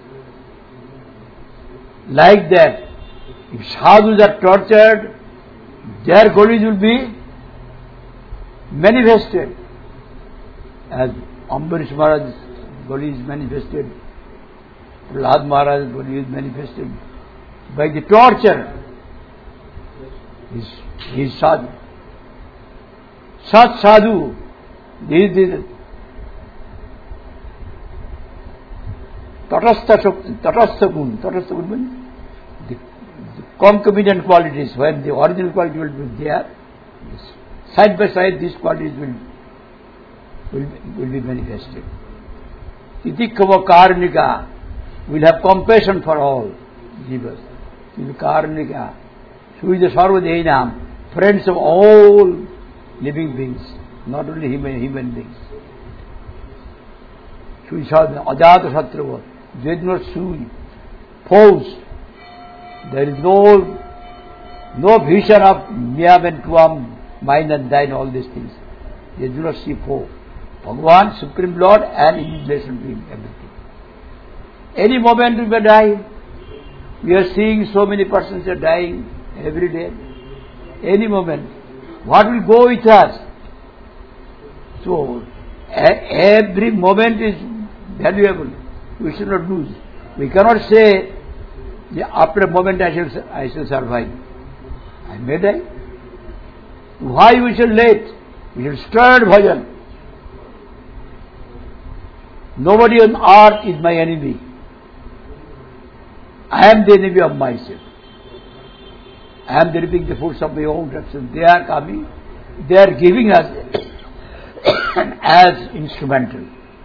Like that, if sadhus are tortured, their qualities will be manifested. As Ambarish Maharaj's body is manifested, Prahlad Maharaj's body is manifested by the torture. He is sadhu. Sat sadhu. This is Tatastha gun. Tatastha gun means the concomitant qualities. When the original quality will be there, side by side these qualities will be manifested. Titikava Karnika will have compassion for all jivas. Karnika, who is the Sarvadeinam, friends of all living beings, not only human beings. She saw the Ajata Satrava, they did not sue, foes. There is no vision of Miyam and Tuam, mine and thine, all these things. They do not see foe. Bhagavan, Supreme Lord, and in relation to him, everything. Any moment we may die. We are seeing so many persons are dying every day. Any moment. What will go with us? So, every moment is valuable. We should not lose. We cannot say, after a moment I shall survive. I may die. Why we shall wait? We shall start bhajan. Nobody on earth is my enemy. I am the enemy of myself. I am reaping the fruits of my own action. They are coming. They are giving us as instrumental.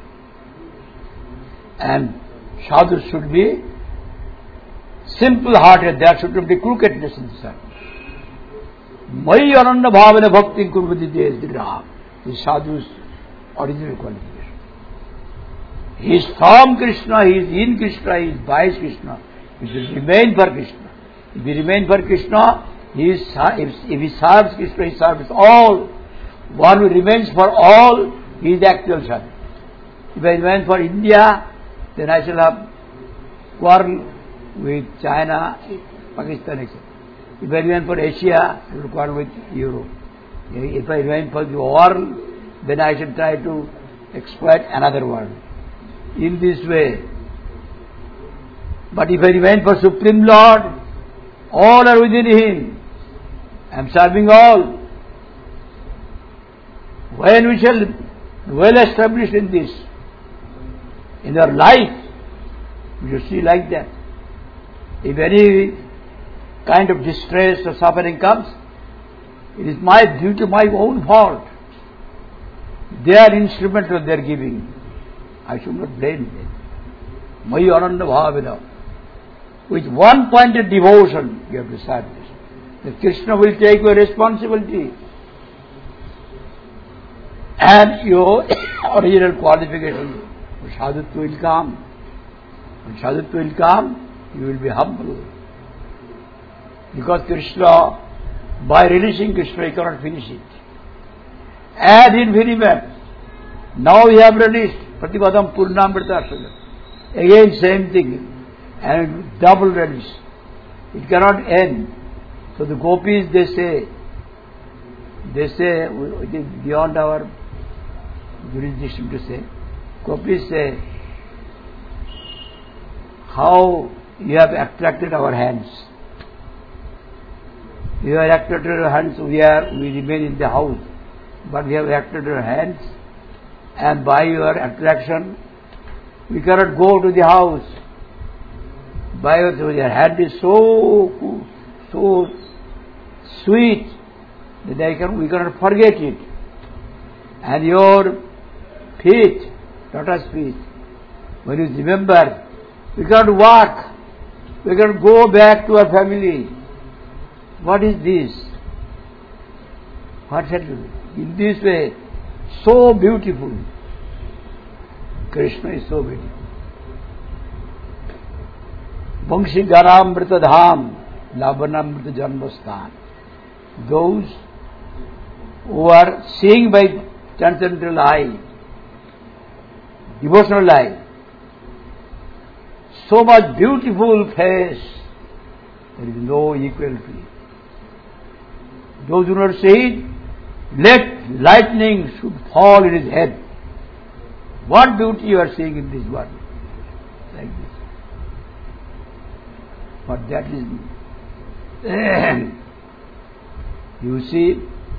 And sadhus should be simple-hearted. There should not be crookedness in the heart. Mai ananda bhavana bhakti kurvati desdiraha. This sadhu's original qualification. He is from Krishna, he is in Krishna, he is by Krishna. He will remain for Krishna. If he remains for Krishna, if he serves Krishna, he serves all. One who remains for all, he is the actual sadhu. If I remain for India, then I shall have quarrel with China, Pakistan, etc. If I remain for Asia, I will quarrel with Europe. If I remain for the world, then I shall try to exploit another world. In this way. But if I remain for Supreme Lord, all are within Him. I am serving all. When we shall well established in this, in our life, we should see like that. If any kind of distress or suffering comes, it is my due to my own fault. They are instrumental, they are giving. I should not blame them. Mai ananda bhavana. With one pointed devotion, you have to start this. That Krishna will take your responsibility. And your original qualification, sadhutva will come. When sadhutva will come, you will be humble. Because Krishna, by releasing Krishna, you cannot finish it. Ad infinitum. Now we have released Pratibadam Purnamrita. Again same thing. And double release. It cannot end. So the gopis, they say, it is beyond our jurisdiction to say. Gopis say, how you have attracted our hands. You have attracted our hands, we remain in the house. But we have attracted our hands, and by your attraction, we cannot go to the house. By your hand is so sweet, then we cannot forget it. And your feet, lotus feet, when you remember, we cannot walk, we cannot go back to our family. What is this? What shall we do? In this way, so beautiful. Krishna is so beautiful. Vangshi Garamrita Dham, Lavanamrita Janmasthan. Those who are seeing by transcendental eye, devotional eye, so much beautiful face, there is no equal to it. Those who not see it, let lightning should fall in his head. What beauty you are seeing in this world? Like this. But that is, you see,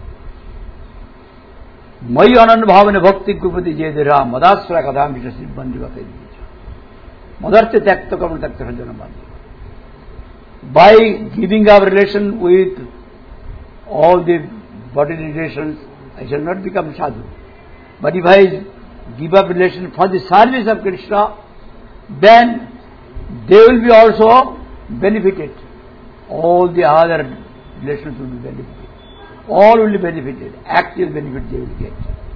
Mai Anand Bhavane Bhakti Kupati Jedira Madasra Kadam Vishasib Bandhivata Madarte Takta Kamal Takta Rajana Bandhi. By giving our relation with all the bodily relations, I shall not become sadhu. But if I give up relation for the service of Krishna, then they will be also benefited. All the other relations will be benefited. All will be benefited. Active benefit they will get.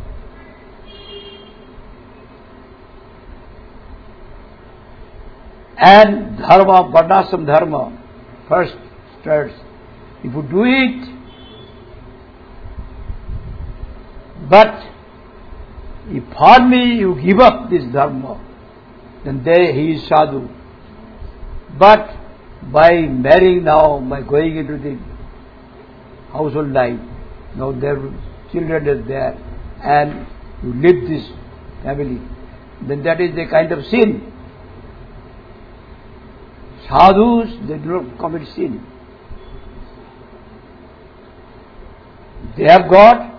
And dharma, varnashram dharma, first starts. If you do it, but if for me you give up this dharma, then he is sadhu. But by marrying now, by going into the household life, now their children are there, and you live this family, then that is a kind of sin. Sadhus, they do not commit sin. They have got,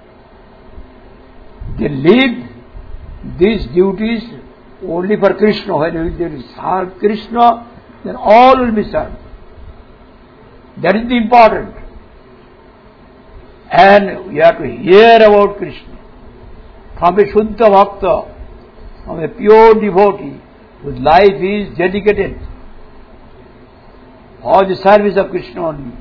they live these duties only for Krishna. When they serve Krishna, then all will be served. That is the important. And we have to hear about Krishna from a Shuddha Bhakta, from a pure devotee whose life is dedicated for the service of Krishna only.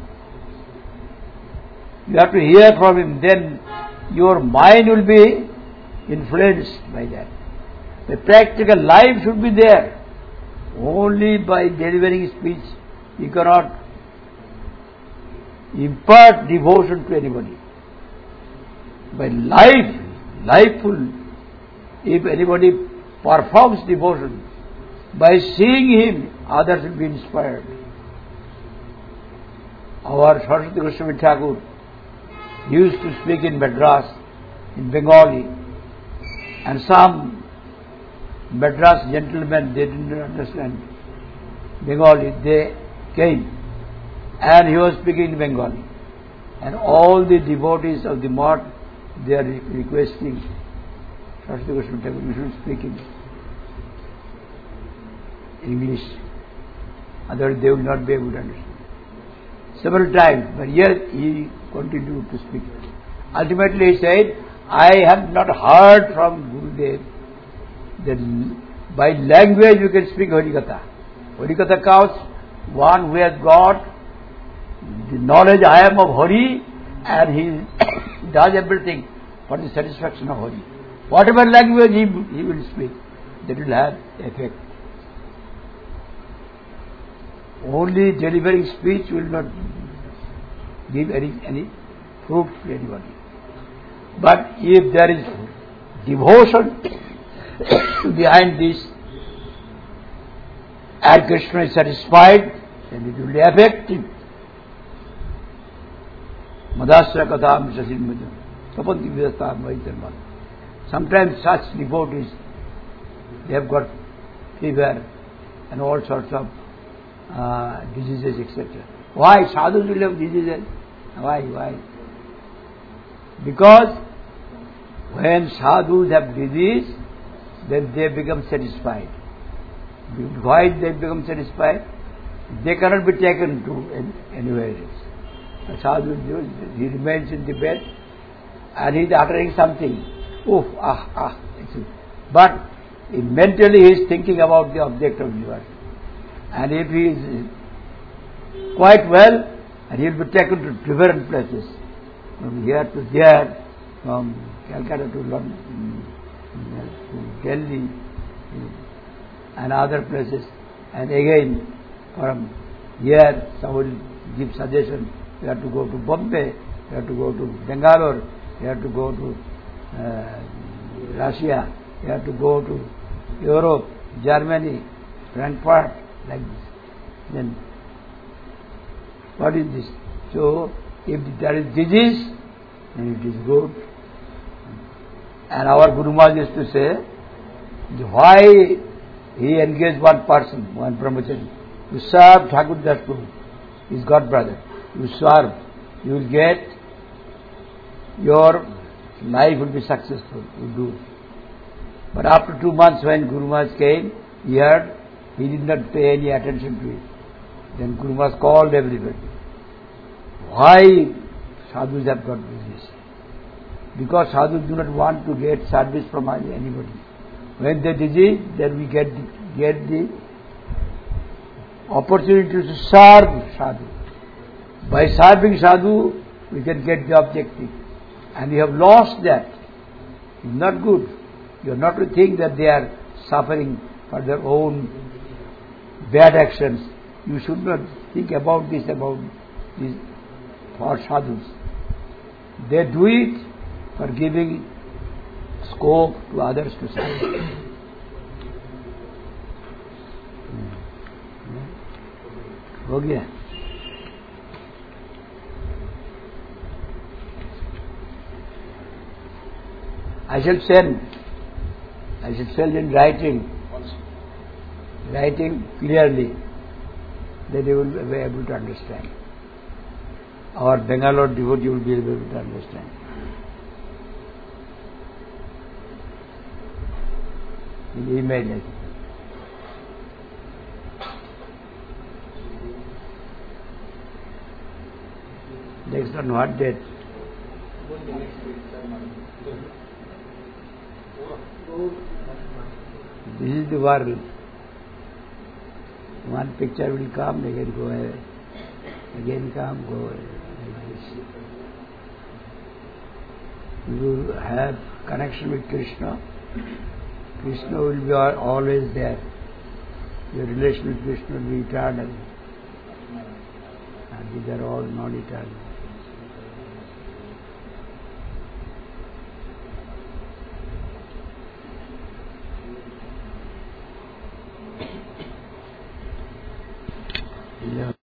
You have to hear from him, then your mind will be influenced by that. The practical life should be there. Only by delivering speech you cannot impart devotion to anybody. By lifeful, if anybody performs devotion, by seeing him, others will be inspired. Our Saraswati Goswami Thakur used to speak in Madras, in Bengali, and some Madras gentlemen, they didn't understand Bengali, they came, and he was speaking in Bengali. And all the devotees of the mart, they are requesting Saraswati Goswami Thakur, you should speak in English, otherwise they will not be able to understand. Several times, but yet he continued to speak. Ultimately he said, I have not heard from Gurudev that by language you can speak Harikatha. Harikatha counts one who has got the knowledge I am of Hari, and he does everything for the satisfaction of Hari. Whatever language he will speak, that will have effect. Only delivering speech will not give any fruit to anybody. But if there is devotion behind this, and Krishna is satisfied, then it will be effective. Madasya katham shasin kapanti vidastam vaitarman. Sometimes such devotees, they have got fever and all sorts of diseases, etc. Why? Sadhus will have diseases. Why? Because when sadhus have disease, then they become satisfied. Why they become satisfied? They cannot be taken to anywhere else. Sadhu, he remains in the bed and he is uttering something. Oof, But mentally he is thinking about the object of universe. And if he is quite well, and he will be taken to different places, from here to there, from Calcutta to London, to Delhi, and other places, and again from here somebody gives suggestion, you have to go to Bombay, you have to go to Bangalore, you have to go to Russia, you have to go to Europe, Germany, Frankfurt, like this. Then what is this? So if there is disease, then it is good. And our Guru Maharaj used to say, why he engaged one person, one brahmachari, to serve Thakur Das Prabhu, his god brother. You serve, you will get, your life will be successful, you do. But after 2 months when Guru Maharaj came, he heard, he did not pay any attention to it. Then Guru Maharaj called everybody. Why sadhus have got business? Because sadhus do not want to get service from anybody. When they disease, then we get the opportunity to serve sadhu. By serving sadhu, we can get the objective. And we have lost that. It's not good. You are not to think that they are suffering for their own bad actions. You should not think about this for sadhus. They do it for giving scope to others to serve. हो गया? I shall send in writing clearly, that they will be able to understand. Our Bangalore devotee will be able to understand. In email. Next on what date? This is the world. One picture will come, again go away. Again come, go away. You will have connection with Krishna. Krishna will be always there. Your relation with Krishna will be eternal. And these are all non-eternal. Yeah.